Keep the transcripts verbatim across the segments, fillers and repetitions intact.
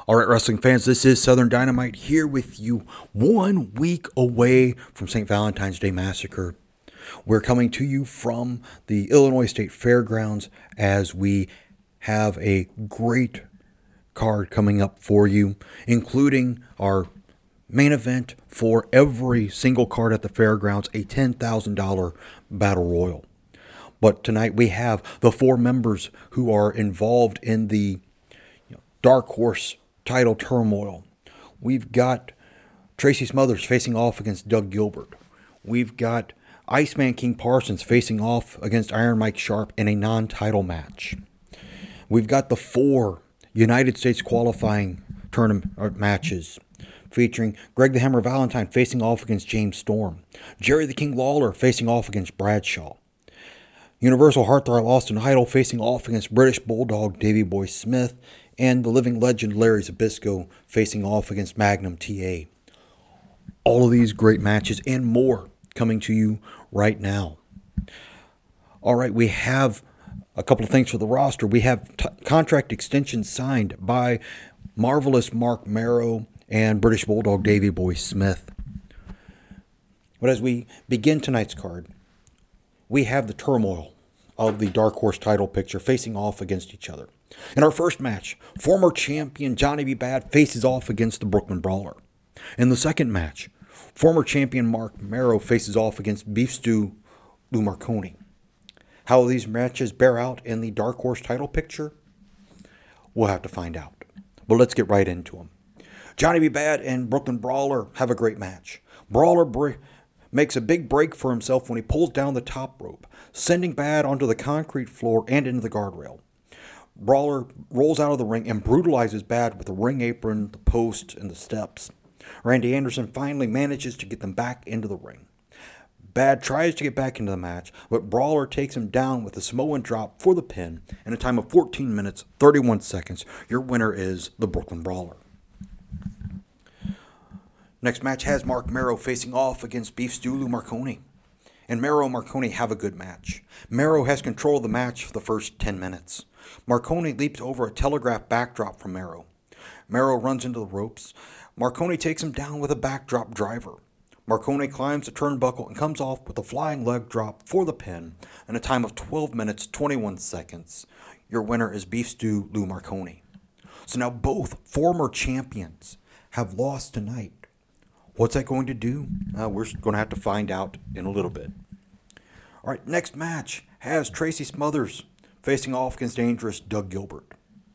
All right, wrestling fans, this is Southern Dynamite here with you one week away from Saint Valentine's Day Massacre. We're coming to you from the Illinois State Fairgrounds as we have a great card coming up for you, including our main event for every single card at the fairgrounds, a ten thousand dollars Battle Royal. But tonight we have the four members who are involved in the you know, Dark Horse title turmoil. We've got Tracy Smothers facing off against Doug Gilbert. We've got Iceman King Parsons facing off against Iron Mike Sharp in a non-title match. We've got the four United States qualifying tournament matches featuring Greg the Hammer Valentine facing off against James Storm. Jerry the King Lawler facing off against Bradshaw. Universal Heartthrob Austin Idol facing off against British Bulldog Davey Boy Smith. And the living legend Larry Zbyszko facing off against Magnum T A. All of these great matches and more coming to you right now. All right, we have a couple of things for the roster. We have t- contract extensions signed by Marvelous Mark Marrow and British Bulldog Davey Boy Smith. But as we begin tonight's card, we have the turmoil of the Dark Horse title picture facing off against each other. In our first match, former champion Johnny B. Bad faces off against the Brooklyn Brawler. In the second match, former champion Mark Marrow faces off against Beef Stew Lou Marconi. How will these matches bear out in the Dark Horse title picture? We'll have to find out. But let's get right into them. Johnny B. Bad and Brooklyn Brawler have a great match. Brawler br- makes a big break for himself when he pulls down the top rope, sending Bad onto the concrete floor and into the guardrail. Brawler rolls out of the ring and brutalizes Bad with the ring apron, the post, and the steps. Randy Anderson finally manages to get them back into the ring. Bad tries to get back into the match, but Brawler takes him down with a Samoan drop for the pin in a time of fourteen minutes, thirty-one seconds. Your winner is the Brooklyn Brawler. Next match has Mark Marrow facing off against Beef Stew Lou Marconi. And Marrow and Marconi have a good match. Marrow has control of the match for the first ten minutes. Marconi leaps over a telegraph backdrop from Marrow. Marrow runs into the ropes. Marconi takes him down with a backdrop driver. Marconi climbs the turnbuckle and comes off with a flying leg drop for the pin in a time of twelve minutes, twenty-one seconds. Your winner is Beef Stew Lou Marconi. So now both former champions have lost tonight. What's that going to do? Uh, we're going to have to find out in a little bit. All right, next match has Tracy Smothers facing off against dangerous Doug Gilbert.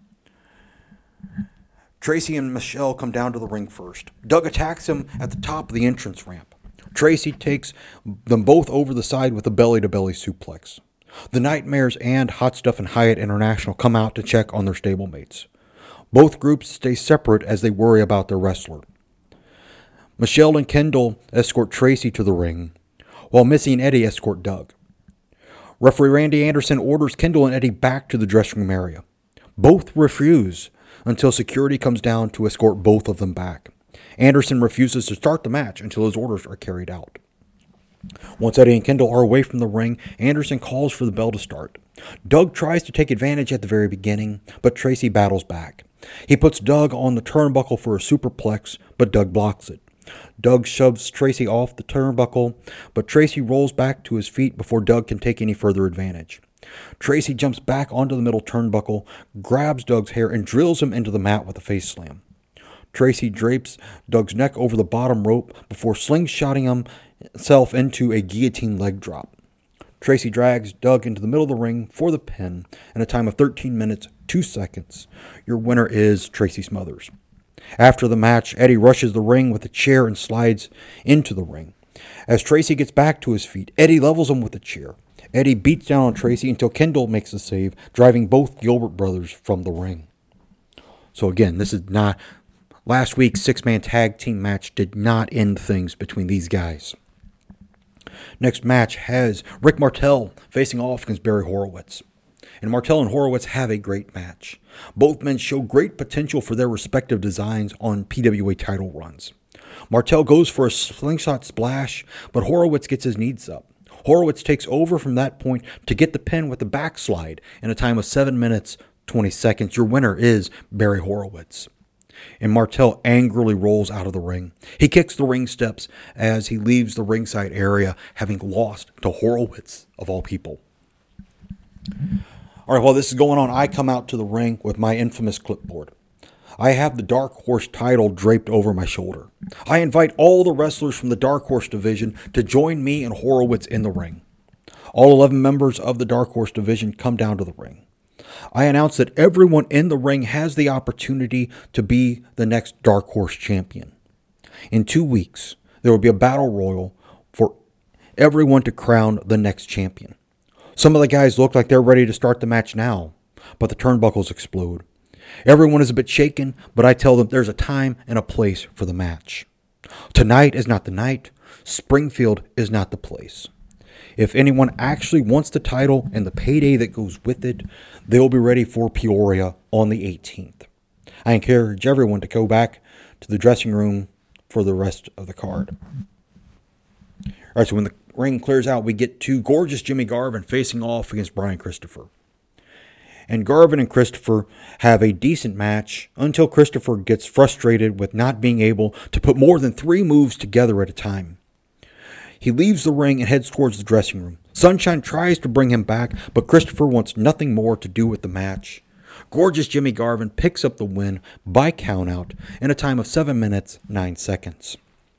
Tracy and Michelle come down to the ring first. Doug attacks him at the top of the entrance ramp. Tracy takes them both over the side with a belly-to-belly suplex. The Nightmares and Hot Stuff and Hyatt International come out to check on their stablemates. Both groups stay separate as they worry about their wrestler. Michelle and Kendall escort Tracy to the ring, while Missy and Eddie escort Doug. Referee Randy Anderson orders Kendall and Eddie back to the dressing room area. Both refuse until security comes down to escort both of them back. Anderson refuses to start the match until his orders are carried out. Once Eddie and Kendall are away from the ring, Anderson calls for the bell to start. Doug tries to take advantage at the very beginning, but Tracy battles back. He puts Doug on the turnbuckle for a superplex, but Doug blocks it. Doug shoves Tracy off the turnbuckle, but Tracy rolls back to his feet before Doug can take any further advantage. Tracy jumps back onto the middle turnbuckle, grabs Doug's hair, and drills him into the mat with a face slam. Tracy drapes Doug's neck over the bottom rope before slingshotting himself into a guillotine leg drop. Tracy drags Doug into the middle of the ring for the pin in a time of thirteen minutes, two seconds. Your winner is Tracy Smothers. After the match, Eddie rushes the ring with a chair and slides into the ring. As Tracy gets back to his feet, Eddie levels him with a chair. Eddie beats down on Tracy until Kendall makes the save, driving both Gilbert brothers from the ring. So again, this is not... Last week's six-man tag team match did not end things between these guys. Next match has Rick Martel facing off against Barry Horowitz. And Martel and Horowitz have a great match. Both men show great potential for their respective designs on P W A title runs. Martel goes for a slingshot splash, but Horowitz gets his knees up. Horowitz takes over from that point to get the pin with the backslide in a time of seven minutes, twenty seconds. Your winner is Barry Horowitz. and Martel angrily rolls out of the ring. He kicks the ring steps as he leaves the ringside area, having lost to Horowitz, of all people. All right, while this is going on, I come out to the ring with my infamous clipboard. I have the Dark Horse title draped over my shoulder. I invite all the wrestlers from the Dark Horse division to join me and Horowitz in the ring. All eleven members of the Dark Horse division come down to the ring. I announce that everyone in the ring has the opportunity to be the next Dark Horse champion. In two weeks, there will be a battle royal for everyone to crown the next champion. Some of the guys look like they're ready to start the match now, but the turnbuckles explode. Everyone is a bit shaken, but I tell them there's a time and a place for the match. Tonight is not the night. Springfield is not the place. If anyone actually wants the title and the payday that goes with it, they'll be ready for Peoria on the eighteenth. I encourage everyone to go back to the dressing room for the rest of the card. All right, so when the ring clears out, we get to gorgeous Jimmy Garvin facing off against Brian Christopher. And Garvin and Christopher have a decent match until Christopher gets frustrated with not being able to put more than three moves together at a time. He leaves the ring and heads towards the dressing room. Sunshine tries to bring him back, but Christopher wants nothing more to do with the match. Gorgeous Jimmy Garvin picks up the win by countout in a time of seven minutes, nine seconds.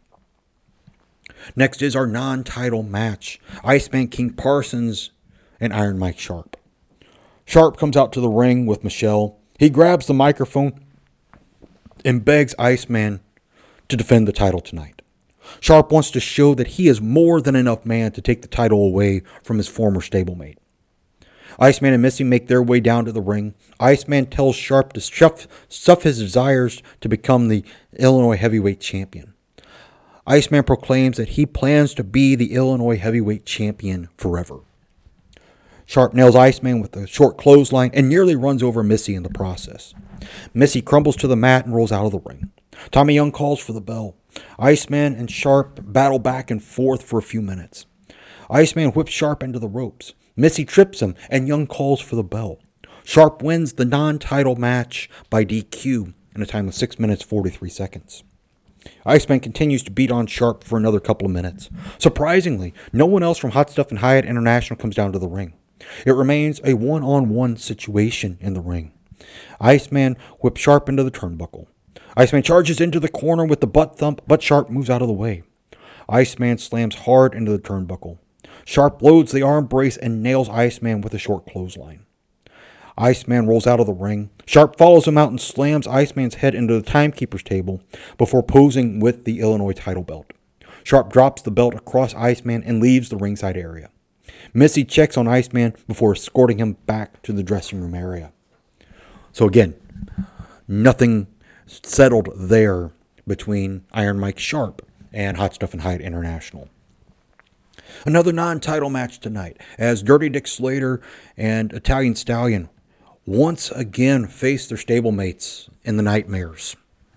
Next is our non-title match. Iceman King Parsons and Iron Mike Sharp. Sharp comes out to the ring with Michelle. He grabs the microphone and begs Iceman to defend the title tonight. Sharp wants to show that he is more than enough man to take the title away from his former stablemate. Iceman and Missy make their way down to the ring. Iceman tells Sharp to stuff, stuff his desires to become the Illinois heavyweight champion. Iceman proclaims that he plans to be the Illinois heavyweight champion forever. Sharp nails Iceman with a short clothesline and nearly runs over Missy in the process. Missy crumbles to the mat and rolls out of the ring. Tommy Young calls for the bell. Iceman and Sharp battle back and forth for a few minutes. Iceman whips Sharp into the ropes. Missy trips him and Young calls for the bell. Sharp wins the non-title match by D Q in a time of six minutes forty-three seconds. Iceman continues to beat on Sharp for another couple of minutes. Surprisingly, no one else from Hot Stuff and Hyatt International comes down to the ring. It remains a one-on-one situation in the ring. Iceman whips Sharp into the turnbuckle. Iceman charges into the corner with the butt thump, but Sharp moves out of the way. Iceman slams hard into the turnbuckle. Sharp loads the arm brace and nails Iceman with a short clothesline. Iceman rolls out of the ring. Sharp follows him out and slams Iceman's head into the timekeeper's table before posing with the Illinois title belt. Sharp drops the belt across Iceman and leaves the ringside area. Missy checks on Iceman before escorting him back to the dressing room area. So again, nothing settled there between Iron Mike Sharp and Hot Stuff and Hyatt International. Another non-title match tonight as Dirty Dick Slater and Italian Stallion once again face their stablemates in the Nightmares.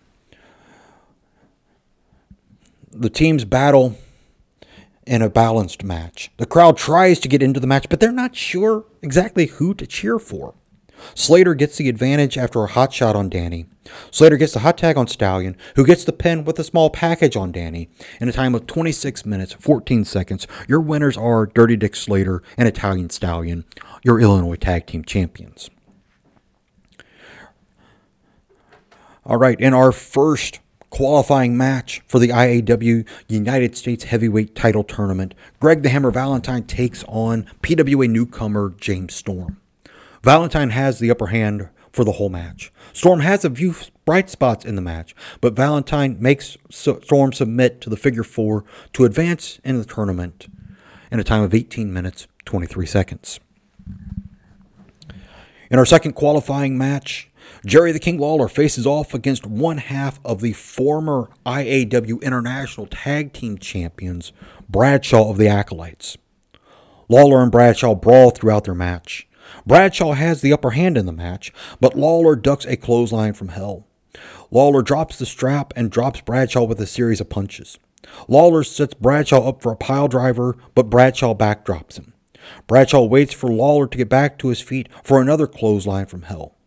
The teams battle in a balanced match. The crowd tries to get into the match, but they're not sure exactly who to cheer for. Slater gets the advantage after a hot shot on Danny. Slater gets the hot tag on Stallion, who gets the pin with a small package on Danny. In a time of twenty-six minutes, fourteen seconds, your winners are Dirty Dick Slater and Italian Stallion, your Illinois Tag Team Champions. All right, in our first qualifying match for the I A W United States Heavyweight Title Tournament, Greg the Hammer Valentine takes on P W A newcomer James Storm. Valentine has the upper hand for the whole match. Storm has a few bright spots in the match, but Valentine makes Storm submit to the figure four to advance in the tournament in a time of eighteen minutes, twenty-three seconds. In our second qualifying match, Jerry the King Lawler faces off against one half of the former I A W International Tag Team Champions, Bradshaw of the Acolytes. Lawler and Bradshaw brawl throughout their match. Bradshaw has the upper hand in the match, but Lawler ducks a clothesline from hell. Lawler drops the strap and drops Bradshaw with a series of punches. Lawler sets Bradshaw up for a pile driver, but Bradshaw backdrops him. Bradshaw waits for Lawler to get back to his feet for another clothesline from hell.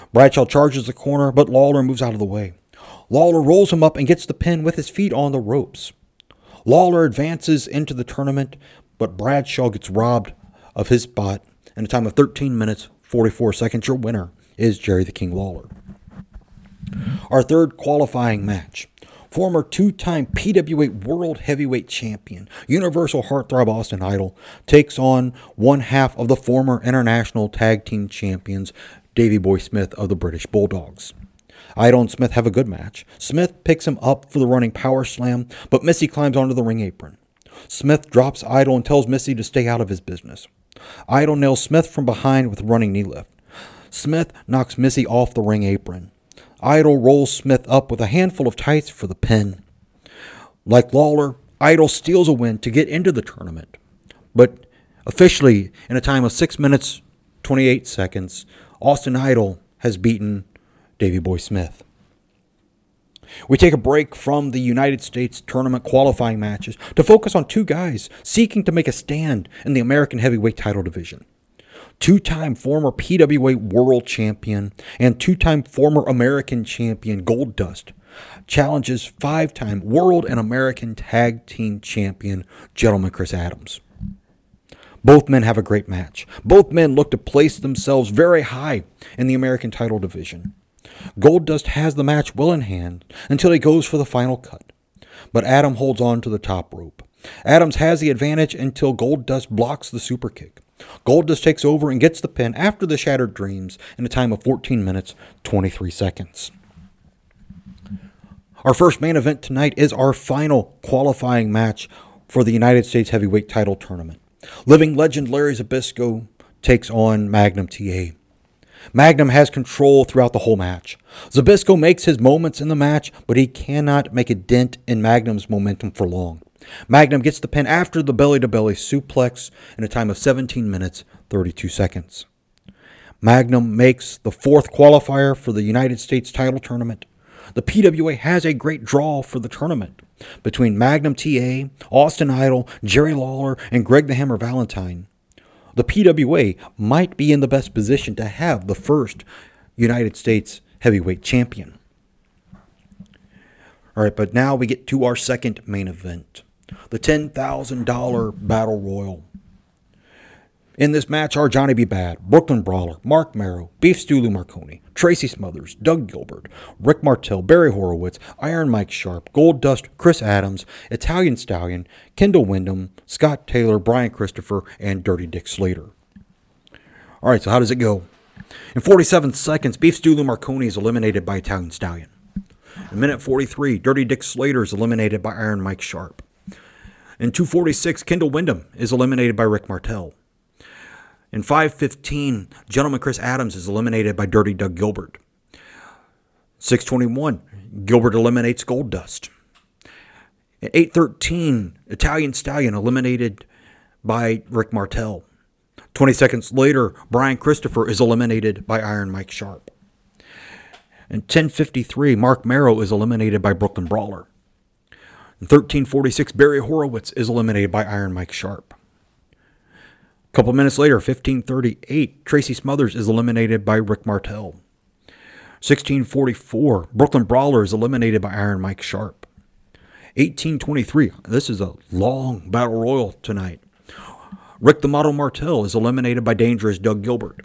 Bradshaw charges the corner, but Lawler moves out of the way. Lawler rolls him up and gets the pin with his feet on the ropes. Lawler advances into the tournament, but Bradshaw gets robbed of his spot in a time of thirteen minutes, forty-four seconds. Your winner is Jerry the King Lawler. Our third qualifying match. Former two-time P W A World Heavyweight Champion, Universal Heartthrob Austin Idol, takes on one half of the former International Tag Team Champions, Davey Boy Smith of the British Bulldogs. Idol and Smith have a good match. Smith picks him up for the running power slam, but Missy climbs onto the ring apron. Smith drops Idol and tells Missy to stay out of his business. Idol nails Smith from behind with a running knee lift. Smith knocks Missy off the ring apron. Idol rolls Smith up with a handful of tights for the pin. Like Lawler, Idol steals a win to get into the tournament. But officially, in a time of six minutes, twenty-eight seconds, Austin Idol has beaten Davey Boy Smith. We take a break from the United States tournament qualifying matches to focus on two guys seeking to make a stand in the American heavyweight title division. Two-time former P W A World Champion and two-time former American Champion Goldust challenges five-time World and American Tag Team Champion Gentleman Chris Adams. Both men have a great match. Both men look to place themselves very high in the American title division. Goldust has the match well in hand until he goes for the final cut, but Adam holds on to the top rope. Adams has the advantage until Goldust blocks the super kick. Goldust takes over and gets the pin after the Shattered Dreams in a time of fourteen minutes, twenty-three seconds. Our first main event tonight is our final qualifying match for the United States Heavyweight Title Tournament. Living legend Larry Zbyszko takes on Magnum T A. Magnum has control throughout the whole match. Zbyszko makes his moments in the match, but he cannot make a dent in Magnum's momentum for long. Magnum gets the pin after the belly-to-belly suplex in a time of seventeen minutes, thirty-two seconds. Magnum makes the fourth qualifier for the United States title tournament. The P W A has a great draw for the tournament between Magnum T A, Austin Idol, Jerry Lawler, and Greg the Hammer Valentine. The P W A might be in the best position to have the first United States heavyweight champion. All right, but now we get to our second main event, the ten thousand dollars Battle Royal. In this match are Johnny B. Bad, Brooklyn Brawler, Mark Marrow, Beef Stew Lou Marconi, Tracy Smothers, Doug Gilbert, Rick Martel, Barry Horowitz, Iron Mike Sharp, Goldust, Chris Adams, Italian Stallion, Kendall Windham, Scott Taylor, Brian Christopher, and Dirty Dick Slater. All right, so how does it go? In forty-seven seconds, Beef Stew Lou Marconi is eliminated by Italian Stallion. In minute forty-three, Dirty Dick Slater is eliminated by Iron Mike Sharp. In two forty-six, Kendall Windham is eliminated by Rick Martel. In five fifteen, Gentleman Chris Adams is eliminated by Dirty Doug Gilbert. six twenty-one, Gilbert eliminates Goldust. At eight thirteen, Italian Stallion eliminated by Rick Martel. twenty seconds later, Brian Christopher is eliminated by Iron Mike Sharp. And ten fifty-three, Mark Marrow is eliminated by Brooklyn Brawler. In thirteen forty-six, Barry Horowitz is eliminated by Iron Mike Sharp. A couple minutes later, fifteen thirty-eight, Tracy Smothers is eliminated by Rick Martel. sixteen forty-four, Brooklyn Brawler is eliminated by Iron Mike Sharp. eighteen twenty-three, this is a long battle royal tonight. Rick the Model Martel is eliminated by Dangerous Doug Gilbert,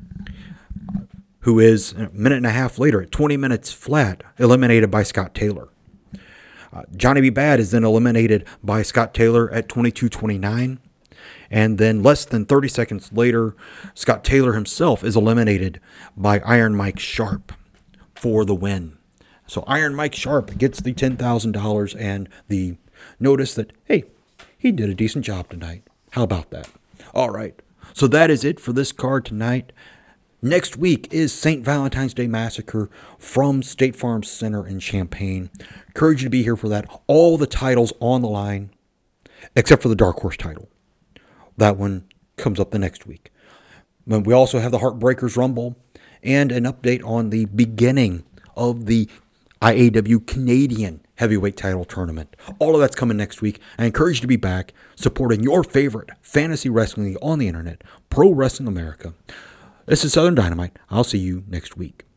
who is a minute and a half later, at twenty minutes flat, eliminated by Scott Taylor. Uh, Johnny B. Bad is then eliminated by Scott Taylor at twenty-two twenty-nine. And then less than thirty seconds later, Scott Taylor himself is eliminated by Iron Mike Sharp for the win. So Iron Mike Sharp gets the ten thousand dollars and the notice that, hey, he did a decent job tonight. How about that? All right. So that is it for this card tonight. Next week is Saint Valentine's Day Massacre from State Farm Center in Champaign. Encourage you to be here for that. All the titles on the line, except for the Dark Horse title. That one comes up the next week. But we also have the Heartbreakers Rumble and an update on the beginning of the I A W Canadian Heavyweight Title Tournament. All of that's coming next week. I encourage you to be back supporting your favorite fantasy wrestling league on the internet, Pro Wrestling America. This is Southern Dynamite. I'll see you next week.